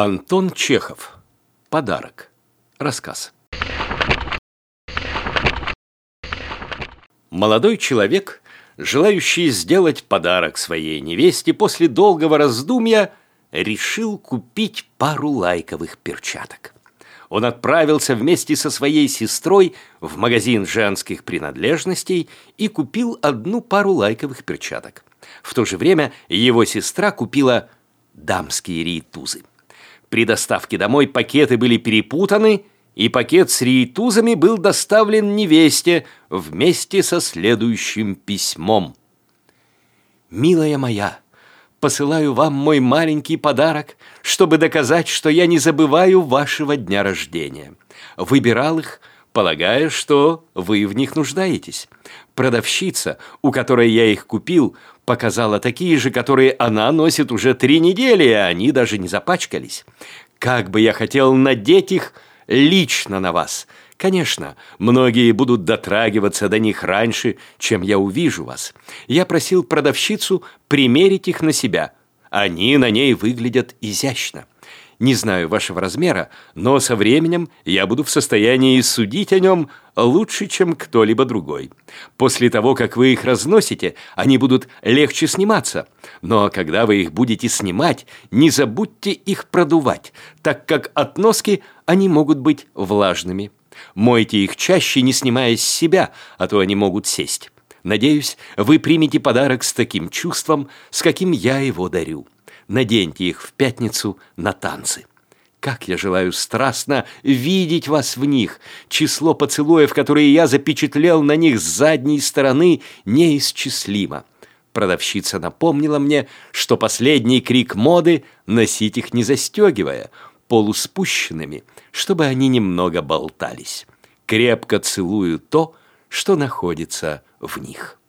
Антон Чехов. Подарок. Рассказ. Молодой человек, желающий сделать подарок своей невесте, после долгого раздумья решил купить пару лайковых перчаток. Он отправился вместе со своей сестрой в магазин женских принадлежностей и купил одну пару лайковых перчаток. В то же время его сестра купила дамские рейтузы. При доставке домой пакеты были перепутаны, и пакет с рейтузами был доставлен невесте вместе со следующим письмом. «Милая моя, посылаю вам мой маленький подарок, чтобы доказать, что я не забываю вашего дня рождения. Выбирал их, полагая, что вы в них нуждаетесь. Продавщица, у которой я их купил, показала такие же, которые она носит уже 3 недели, и они даже не запачкались. Как бы я хотел надеть их лично на вас. Конечно, многие будут дотрагиваться до них раньше, чем я увижу вас. Я просил продавщицу примерить их на себя. Они на ней выглядят изящно. Не знаю вашего размера, но со временем я буду в состоянии судить о нем лучше, чем кто-либо другой. После того, как вы их разносите, они будут легче сниматься. Но когда вы их будете снимать, не забудьте их продувать, так как от носки они могут быть влажными. Мойте их чаще, не снимая с себя, а то они могут сесть. Надеюсь, вы примете подарок с таким чувством, с каким я его дарю. Наденьте их в пятницу на танцы. Как я желаю страстно видеть вас в них! Число поцелуев, которые я запечатлел на них с задней стороны, неисчислимо. Продавщица напомнила мне, что последний крик моды — носить их не застегивая, полуспущенными, чтобы они немного болтались. Крепко целую то, что находится в них».